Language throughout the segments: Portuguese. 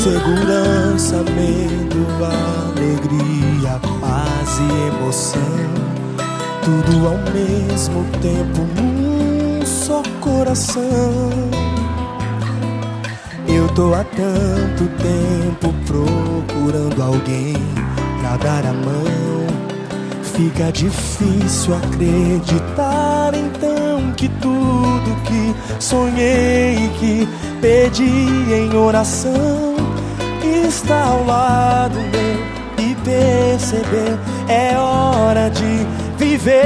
Insegurança, medo, alegria, paz e emoção, tudo ao mesmo tempo num só coração. Eu tô há tanto tempo procurando alguém pra dar a mão. Fica difícil acreditar então que tudo que sonhei, que pedi em oração, está ao lado meu e perceber é hora de viver.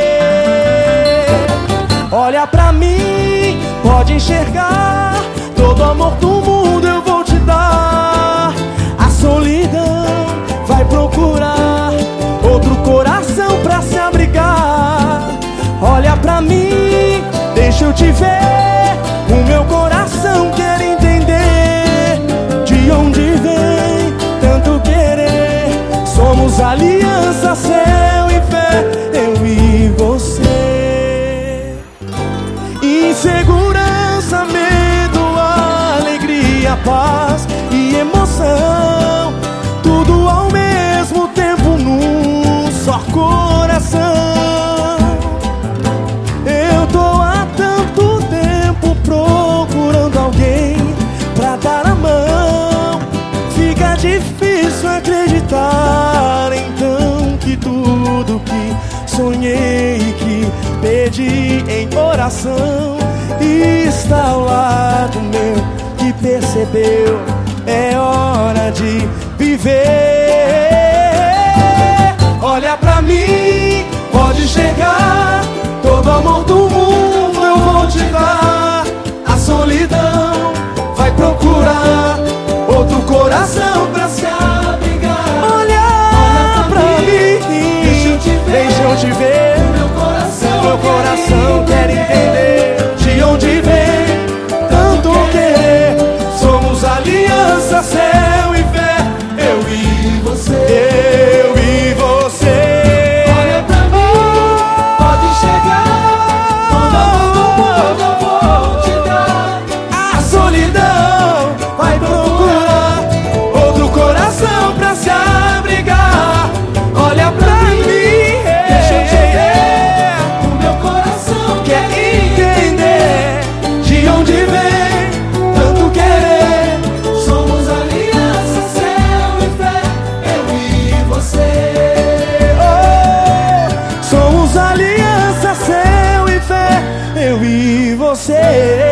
Olha pra mim, pode enxergar, todo amor do mundo eu vou te dar. A solidão vai procurar outro coração pra se abrigar. Olha pra mim, deixa eu te ver, o meu coração quer entender de onde vem tanto querer. Somos aliança, céu e fé, eu e você. Insegurança, medo, alegria, paz e emoção, tudo ao mesmo tempo num só coração. Eu tô há tanto tempo procurando alguém pra dar a mão. Fica difícil acreditar então que tudo que sonhei, que pedi em oração, está ao lado meu que percebeu é hora de viver. Olha pra mim, pode enxergar, todo amor do mundo eu vou te dar. A solidão vai procurar outro coração pra se abrigar. Olha pra mim, deixa eu te ver, meu coração quer entender de onde vem tanto querer. Somos aliança, céu e fé, eu e você. Eu e você. Olha pra mim, pode enxergar, todo amor do mundo eu vou te dar. A solidão vai procurar outro coração pra se abrigar. Olha pra mim, deixa eu te ver, o meu coração quer entender de onde vem tanto querer. Somos aliança, céu e fé, eu e você. Oh, somos aliança, céu e fé, eu e você.